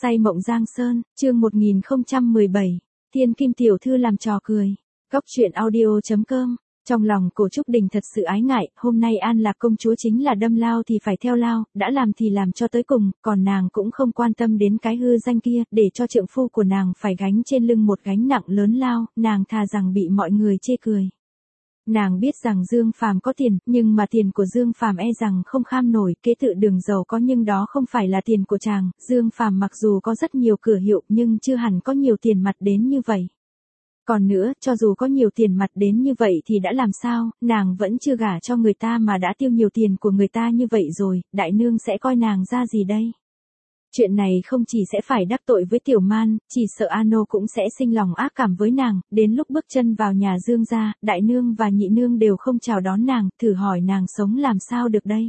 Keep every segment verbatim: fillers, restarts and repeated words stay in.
Say mộng Giang Sơn, chương một nghìn không trăm mười bảy, Thiên Kim tiểu thư làm trò cười. Góc truyện audio chấm com. Trong lòng Cổ Trúc Đình thật sự ái ngại, hôm nay An Lạc công chúa chính là đâm lao thì phải theo lao, đã làm thì làm cho tới cùng, còn nàng cũng không quan tâm đến cái hư danh kia, để cho trượng phu của nàng phải gánh trên lưng một gánh nặng lớn lao, nàng thà rằng bị mọi người chê cười. Nàng biết rằng Dương Phàm có tiền, nhưng mà tiền của Dương Phàm e rằng không kham nổi, kế tự Đường giàu có nhưng đó không phải là tiền của chàng, Dương Phàm mặc dù có rất nhiều cửa hiệu nhưng chưa hẳn có nhiều tiền mặt đến như vậy. Còn nữa, cho dù có nhiều tiền mặt đến như vậy thì đã làm sao, nàng vẫn chưa gả cho người ta mà đã tiêu nhiều tiền của người ta như vậy rồi, đại nương sẽ coi nàng ra gì đây? Chuyện này không chỉ sẽ phải đắc tội với Tiểu Man, chỉ sợ Ano cũng sẽ sinh lòng ác cảm với nàng, đến lúc bước chân vào nhà Dương gia, đại nương và nhị nương đều không chào đón nàng, thử hỏi nàng sống làm sao được đây?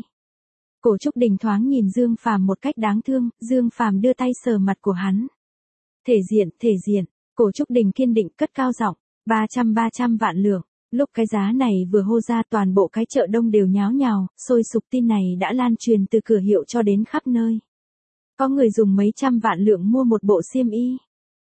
Cổ Trúc Đình thoáng nhìn Dương Phàm một cách đáng thương, Dương Phàm đưa tay sờ mặt của hắn. Thể diện, thể diện, Cổ Trúc Đình kiên định cất cao giọng, ba trăm ba trăm vạn lượng. Lúc cái giá này vừa hô ra toàn bộ cái chợ đông đều nháo nhào, sôi sục tin này đã lan truyền từ cửa hiệu cho đến khắp nơi. Có người dùng mấy trăm vạn lượng mua một bộ xiêm y.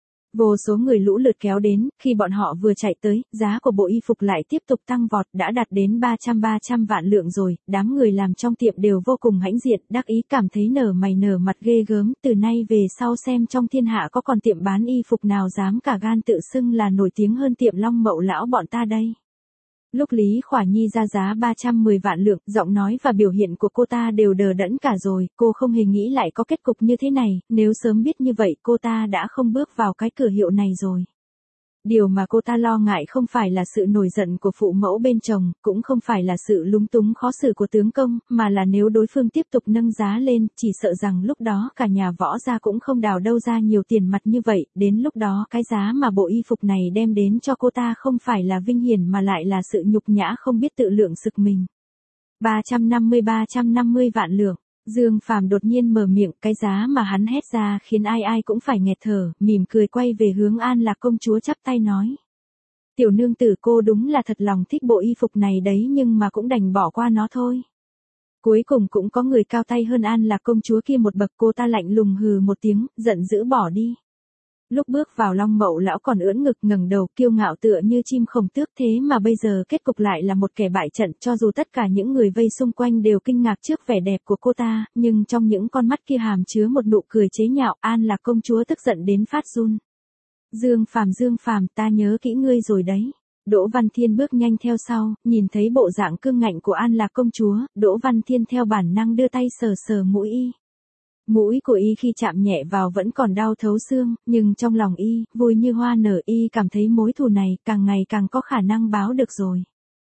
Vô số người lũ lượt kéo đến, khi bọn họ vừa chạy tới, giá của bộ y phục lại tiếp tục tăng vọt, đã đạt đến ba trăm ba trăm vạn lượng rồi, đám người làm trong tiệm đều vô cùng hãnh diện, đắc ý cảm thấy nở mày nở mặt ghê gớm, từ nay về sau xem trong thiên hạ có còn tiệm bán y phục nào dám cả gan tự xưng là nổi tiếng hơn tiệm Long Mậu lão bọn ta đây. Lúc Lý Khỏa Nhi ra giá ba trăm mười vạn lượng, giọng nói và biểu hiện của cô ta đều đờ đẫn cả rồi, cô không hề nghĩ lại có kết cục như thế này, nếu sớm biết như vậy cô ta đã không bước vào cái cửa hiệu này rồi. Điều mà cô ta lo ngại không phải là sự nổi giận của phụ mẫu bên chồng, cũng không phải là sự lúng túng khó xử của tướng công, mà là nếu đối phương tiếp tục nâng giá lên, chỉ sợ rằng lúc đó cả nhà Võ gia cũng không đào đâu ra nhiều tiền mặt như vậy, đến lúc đó cái giá mà bộ y phục này đem đến cho cô ta không phải là vinh hiển mà lại là sự nhục nhã không biết tự lượng sức mình. ba trăm năm mươi ba trăm năm mươi vạn lượng. Dương Phàm đột nhiên mở miệng, cái giá mà hắn hét ra khiến ai ai cũng phải nghẹt thở, mỉm cười quay về hướng An Lạc công chúa chắp tay nói. Tiểu nương tử cô đúng là thật lòng thích bộ y phục này đấy nhưng mà cũng đành bỏ qua nó thôi. Cuối cùng cũng có người cao tay hơn An Lạc công chúa kia một bậc, cô ta lạnh lùng hừ một tiếng, giận dữ bỏ đi. Lúc bước vào Long Mậu lão còn ưỡn ngực ngẩng đầu kiêu ngạo tựa như chim không tước, thế mà bây giờ kết cục lại là một kẻ bại trận, cho dù tất cả những người vây xung quanh đều kinh ngạc trước vẻ đẹp của cô ta, nhưng trong những con mắt kia hàm chứa một nụ cười chế nhạo. An Lạc công chúa tức giận đến phát run. Dương Phàm Dương Phàm ta nhớ kỹ ngươi rồi đấy. Đỗ Văn Thiên bước nhanh theo sau, nhìn thấy bộ dạng cương ngạnh của An Lạc công chúa, Đỗ Văn Thiên theo bản năng đưa tay sờ sờ mũi y. Mũi của y khi chạm nhẹ vào vẫn còn đau thấu xương, nhưng trong lòng y, vui như hoa nở, y cảm thấy mối thù này càng ngày càng có khả năng báo được rồi.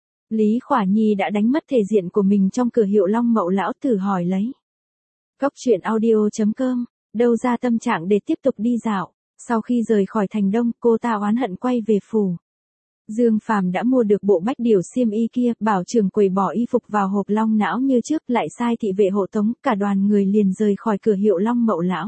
Lý Khỏa Nhi đã đánh mất thể diện của mình trong cửa hiệu Long Mậu lão, thử hỏi lấy. Góc truyện audio chấm com, đâu ra tâm trạng để tiếp tục đi dạo. Sau khi rời khỏi thành đông, cô ta oán hận quay về phủ. Dương Phàm đã mua được bộ bách điểu xiêm y kia, bảo trưởng quầy bỏ y phục vào hộp long não như trước, lại sai thị vệ hộ tống, cả đoàn người liền rời khỏi cửa hiệu Long Mậu lão.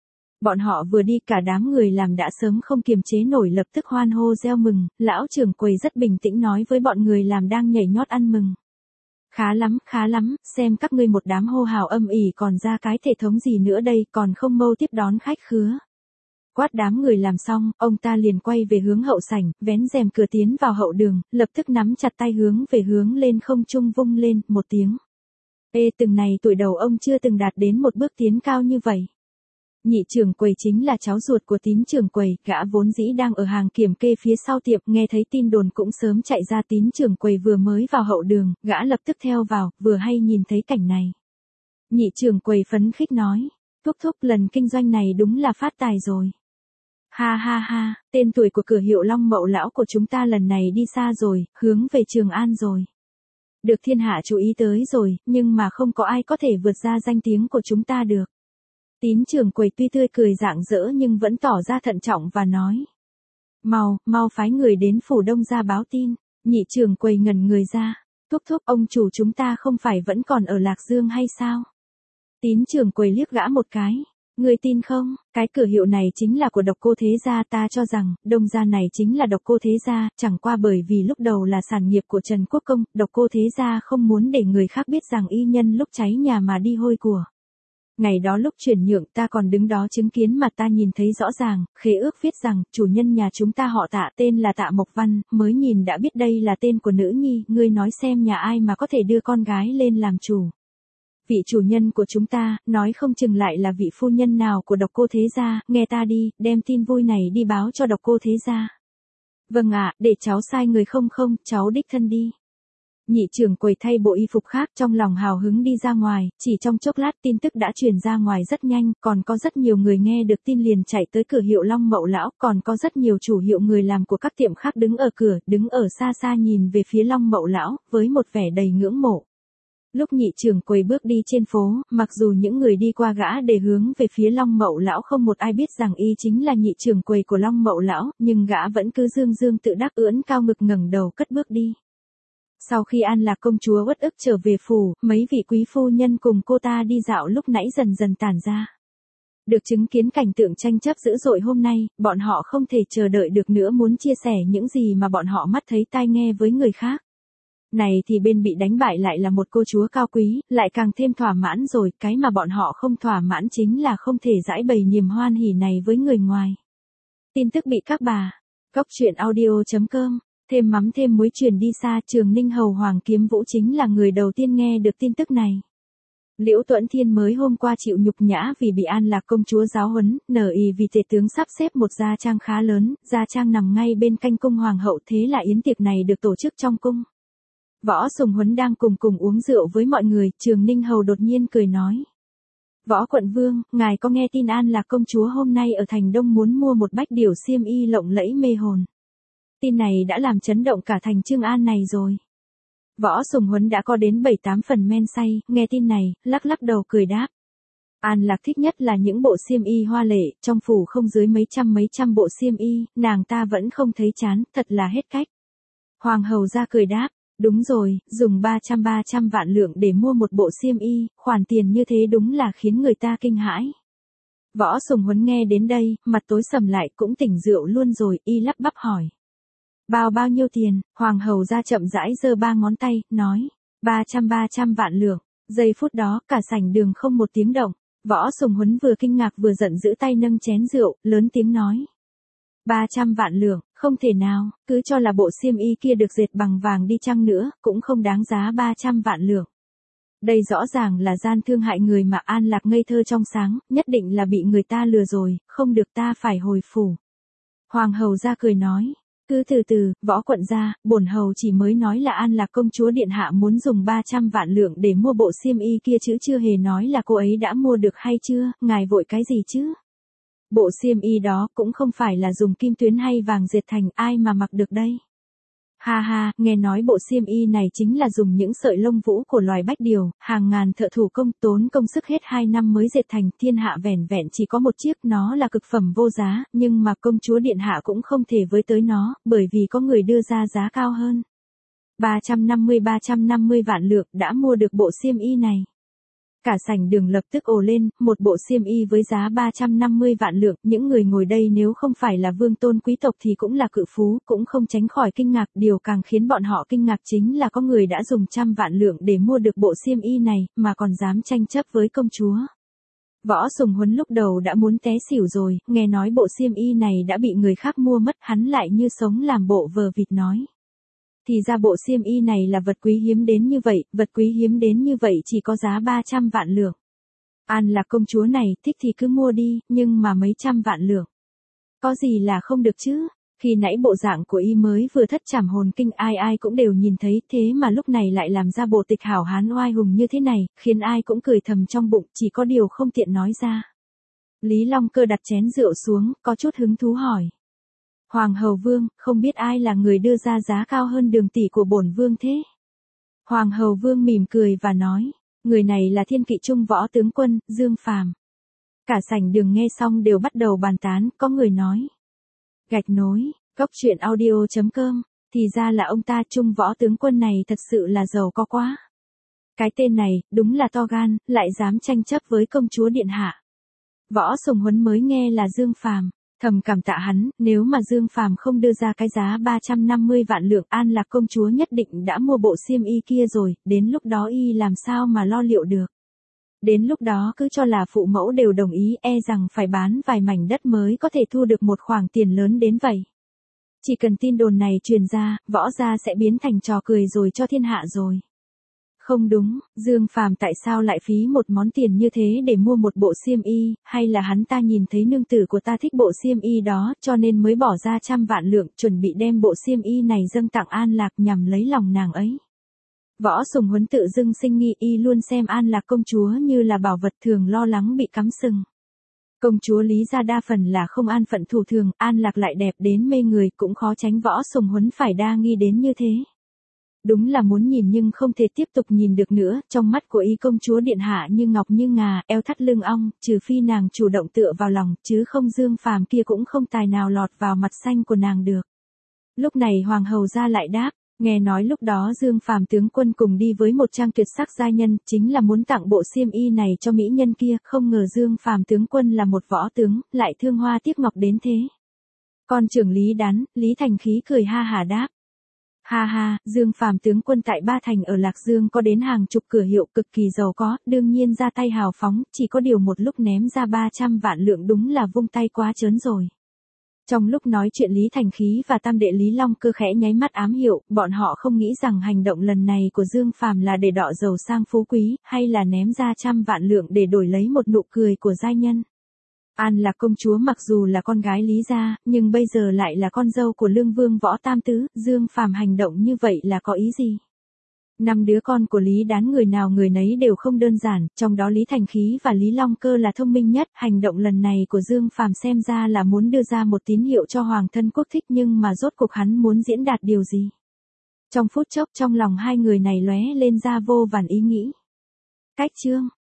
Bọn họ vừa đi cả đám người làm đã sớm không kiềm chế nổi lập tức hoan hô reo mừng, lão trưởng quầy rất bình tĩnh nói với bọn người làm đang nhảy nhót ăn mừng. Khá lắm, khá lắm, xem các ngươi một đám hô hào âm ỉ còn ra cái thể thống gì nữa đây, còn không mau tiếp đón khách khứa. Quát đám người làm xong, ông ta liền quay về hướng hậu sảnh, vén rèm cửa tiến vào hậu đường, lập tức nắm chặt tay hướng về hướng lên không trung vung lên, một tiếng. Ê, từng này tuổi đầu ông chưa từng đạt đến một bước tiến cao như vậy. Nhị trưởng quầy chính là cháu ruột của Tín trưởng quầy, gã vốn dĩ đang ở hàng kiểm kê phía sau tiệm, nghe thấy tin đồn cũng sớm chạy ra. Tín trưởng quầy vừa mới vào hậu đường, gã lập tức theo vào, vừa hay nhìn thấy cảnh này. Nhị trưởng quầy phấn khích nói, thúc thúc lần kinh doanh này đúng là phát tài rồi. Ha ha ha, tên tuổi của cửa hiệu Long Mậu lão của chúng ta lần này đi xa rồi, hướng về Trường An rồi. Được thiên hạ chú ý tới rồi, nhưng mà không có ai có thể vượt ra danh tiếng của chúng ta được. Tín trưởng quầy tuy tươi cười rạng rỡ nhưng vẫn tỏ ra thận trọng và nói. Mau, mau phái người đến phủ Đông ra báo tin. Nhị trưởng quầy ngẩn người ra. Thúc thúc ông chủ chúng ta không phải vẫn còn ở Lạc Dương hay sao? Tín trưởng quầy liếc gã một cái. Người tin không, cái cửa hiệu này chính là của Độc Cô Thế Gia, ta cho rằng, Đông Gia này chính là Độc Cô Thế Gia, chẳng qua bởi vì lúc đầu là sản nghiệp của Trần Quốc Công, Độc Cô Thế Gia không muốn để người khác biết rằng y nhân lúc cháy nhà mà đi hôi của. Ngày đó lúc chuyển nhượng ta còn đứng đó chứng kiến mà ta nhìn thấy rõ ràng, khế ước viết rằng, chủ nhân nhà chúng ta họ Tạ tên là Tạ Mộc Văn, mới nhìn đã biết đây là tên của nữ nhi, ngươi nói xem nhà ai mà có thể đưa con gái lên làm chủ. Vị chủ nhân của chúng ta, nói không chừng lại là vị phu nhân nào của Độc Cô Thế Gia, nghe ta đi, đem tin vui này đi báo cho Độc Cô Thế Gia. Vâng ạ, để cháu sai người không không, cháu đích thân đi. Nhị trưởng quầy thay bộ y phục khác trong lòng hào hứng đi ra ngoài, chỉ trong chốc lát tin tức đã truyền ra ngoài rất nhanh, còn có rất nhiều người nghe được tin liền chạy tới cửa hiệu Long Mậu Lão, còn có rất nhiều chủ hiệu người làm của các tiệm khác đứng ở cửa, đứng ở xa xa nhìn về phía Long Mậu Lão, với một vẻ đầy ngưỡng mộ. Lúc nhị trưởng quầy bước đi trên phố, mặc dù những người đi qua gã để hướng về phía Long Mậu Lão không một ai biết rằng y chính là nhị trưởng quầy của Long Mậu Lão, nhưng gã vẫn cứ dương dương tự đắc ưỡn cao ngực ngẩng đầu cất bước đi. Sau khi An Lạc công chúa uất ức trở về phủ, mấy vị quý phu nhân cùng cô ta đi dạo lúc nãy dần dần tản ra. Được chứng kiến cảnh tượng tranh chấp dữ dội hôm nay, bọn họ không thể chờ đợi được nữa muốn chia sẻ những gì mà bọn họ mắt thấy tai nghe với người khác. Này thì bên bị đánh bại lại là một cô chúa cao quý, lại càng thêm thỏa mãn rồi, cái mà bọn họ không thỏa mãn chính là không thể giải bày niềm hoan hỉ này với người ngoài. Tin tức bị các bà, cóc truyện audio chấm com. Thêm mắm thêm muối truyền đi xa, Trường Ninh Hầu Hoàng Kiếm Vũ chính là người đầu tiên nghe được tin tức này. Liễu Tuẫn Thiên mới hôm qua chịu nhục nhã vì bị An Lạc công chúa giáo huấn, nở ý vì tể tướng sắp xếp một gia trang khá lớn, gia trang nằm ngay bên canh cung hoàng hậu, thế là yến tiệc này được tổ chức trong cung. Võ Sùng Huấn đang cùng cùng uống rượu với mọi người, Trường Ninh Hầu đột nhiên cười nói. Võ quận vương, ngài có nghe tin An Lạc công chúa hôm nay ở thành Đông muốn mua một bách điểu xiêm y lộng lẫy mê hồn. Tin này đã làm chấn động cả thành Trương An này rồi. Võ Sùng Huấn đã có đến bảy tám phần men say, nghe tin này, lắc lắc đầu cười đáp. An Lạc thích nhất là những bộ xiêm y hoa lệ, trong phủ không dưới mấy trăm mấy trăm bộ xiêm y, nàng ta vẫn không thấy chán, thật là hết cách. Hoàng hậu ra cười đáp, đúng rồi, dùng ba trăm ba trăm vạn lượng để mua một bộ xiêm y, khoản tiền như thế đúng là khiến người ta kinh hãi. Võ Sùng Huấn nghe đến đây, mặt tối sầm lại cũng tỉnh rượu luôn rồi, y lắp bắp hỏi. Bao bao nhiêu tiền, hoàng hầu ra chậm rãi giơ ba ngón tay, nói, ba trăm ba trăm vạn lượng, giây phút đó cả sảnh đường không một tiếng động, Võ Sùng Huấn vừa kinh ngạc vừa giận giữ tay nâng chén rượu, lớn tiếng nói. ba trăm vạn lượng, không thể nào, cứ cho là bộ xiêm y kia được dệt bằng vàng đi chăng nữa, cũng không đáng giá ba trăm vạn lượng. Đây rõ ràng là gian thương hại người mà An Lạc ngây thơ trong sáng, nhất định là bị người ta lừa rồi, không được ta phải hồi phủ. Hoàng hầu ra cười nói. Cứ từ từ, Võ quận gia, bổn hầu chỉ mới nói là An Lạc công chúa điện hạ muốn dùng ba trăm vạn lượng để mua bộ xiêm y kia chứ chưa hề nói là cô ấy đã mua được hay chưa, ngài vội cái gì chứ? Bộ xiêm y đó cũng không phải là dùng kim tuyến hay vàng dệt thành, ai mà mặc được đây? Ha ha, nghe nói bộ xiêm y này chính là dùng những sợi lông vũ của loài bách điều, hàng ngàn thợ thủ công tốn công sức hết hai năm mới dệt thành, thiên hạ vẻn vẹn chỉ có một chiếc, nó là cực phẩm vô giá, nhưng mà công chúa điện hạ cũng không thể với tới nó, bởi vì có người đưa ra giá cao hơn. ba trăm năm mươi ba trăm năm mươi vạn lượng đã mua được bộ xiêm y này. Cả sảnh đường lập tức ồ lên, một bộ xiêm y với giá ba trăm năm mươi vạn lượng, những người ngồi đây nếu không phải là vương tôn quý tộc thì cũng là cự phú, cũng không tránh khỏi kinh ngạc, điều càng khiến bọn họ kinh ngạc chính là có người đã dùng trăm vạn lượng để mua được bộ xiêm y này, mà còn dám tranh chấp với công chúa. Võ Sùng Huấn lúc đầu đã muốn té xỉu rồi, nghe nói bộ xiêm y này đã bị người khác mua mất, hắn lại như sống làm bộ vờ vịt nói. Thì ra bộ xiêm y này là vật quý hiếm đến như vậy, vật quý hiếm đến như vậy chỉ có giá ba trăm vạn lượng. An Lạc công chúa này, thích thì cứ mua đi, nhưng mà mấy trăm vạn lượng. Có gì là không được chứ? Khi nãy bộ dạng của y mới vừa thất trảm hồn kinh, ai ai cũng đều nhìn thấy, thế mà lúc này lại làm ra bộ tịch hảo hán oai hùng như thế này, khiến ai cũng cười thầm trong bụng, chỉ có điều không tiện nói ra. Lý Long Cơ đặt chén rượu xuống, có chút hứng thú hỏi. Hoàng hầu vương, không biết ai là người đưa ra giá cao hơn Đường tỷ của bổn vương thế? Hoàng hầu vương mỉm cười và nói, người này là Thiên Kỵ Trung võ tướng quân, Dương Phàm. Cả sảnh đường nghe xong đều bắt đầu bàn tán, có người nói. Gạch nối, cóc truyện audio chấm com, thì ra là ông ta Trung võ tướng quân này thật sự là giàu có quá. Cái tên này, đúng là to gan, lại dám tranh chấp với công chúa điện hạ. Võ Sùng Huấn mới nghe là Dương Phàm. Thầm cảm tạ hắn, nếu mà Dương Phàm không đưa ra cái giá ba trăm năm mươi vạn lượng, An Lạc công chúa nhất định đã mua bộ xiêm y kia rồi, đến lúc đó y làm sao mà lo liệu được. Đến lúc đó cứ cho là phụ mẫu đều đồng ý, e rằng phải bán vài mảnh đất mới có thể thu được một khoản tiền lớn đến vậy. Chỉ cần tin đồn này truyền ra, Võ gia sẽ biến thành trò cười rồi cho thiên hạ rồi. Không đúng, Dương Phàm tại sao lại phí một món tiền như thế để mua một bộ xiêm y, hay là hắn ta nhìn thấy nương tử của ta thích bộ xiêm y đó, cho nên mới bỏ ra trăm vạn lượng, chuẩn bị đem bộ xiêm y này dâng tặng An Lạc nhằm lấy lòng nàng ấy. Võ Sùng Huấn tự dưng sinh nghi, y luôn xem An Lạc công chúa như là bảo vật, thường lo lắng bị cắm sừng. Công chúa Lý gia đa phần là không an phận thủ thường, An Lạc lại đẹp đến mê người, cũng khó tránh Võ Sùng Huấn phải đa nghi đến như thế. Đúng là muốn nhìn nhưng không thể tiếp tục nhìn được nữa, trong mắt của y công chúa điện hạ như ngọc như ngà, eo thắt lưng ong, trừ phi nàng chủ động tựa vào lòng, chứ không Dương Phàm kia cũng không tài nào lọt vào mặt xanh của nàng được. Lúc này hoàng hầu ra lại đáp, nghe nói lúc đó Dương Phàm tướng quân cùng đi với một trang tuyệt sắc giai nhân, chính là muốn tặng bộ xiêm y này cho mỹ nhân kia, không ngờ Dương Phàm tướng quân là một võ tướng, lại thương hoa tiếc ngọc đến thế. Con trưởng Lý Đán, Lý Thành Khí cười ha hà đáp. Ha ha, Dương Phàm tướng quân tại Ba Thành ở Lạc Dương có đến hàng chục cửa hiệu, cực kỳ giàu có, đương nhiên ra tay hào phóng, chỉ có điều một lúc ném ra ba trăm vạn lượng đúng là vung tay quá trớn rồi. Trong lúc nói chuyện Lý Thành Khí và tam đệ Lý Long Cơ khẽ nháy mắt ám hiệu, bọn họ không nghĩ rằng hành động lần này của Dương Phàm là để đọ giàu sang phú quý, hay là ném ra trăm vạn lượng để đổi lấy một nụ cười của giai nhân. An Lạc công chúa mặc dù là con gái Lý gia, nhưng bây giờ lại là con dâu của Lương Vương Võ Tam Tứ, Dương Phàm hành động như vậy là có ý gì? Năm đứa con của Lý Đán người nào người nấy đều không đơn giản, trong đó Lý Thành Khí và Lý Long Cơ là thông minh nhất, hành động lần này của Dương Phàm xem ra là muốn đưa ra một tín hiệu cho Hoàng thân quốc thích, nhưng mà rốt cuộc hắn muốn diễn đạt điều gì? Trong phút chốc trong lòng hai người này lóe lên ra vô vàn ý nghĩ. Cách chương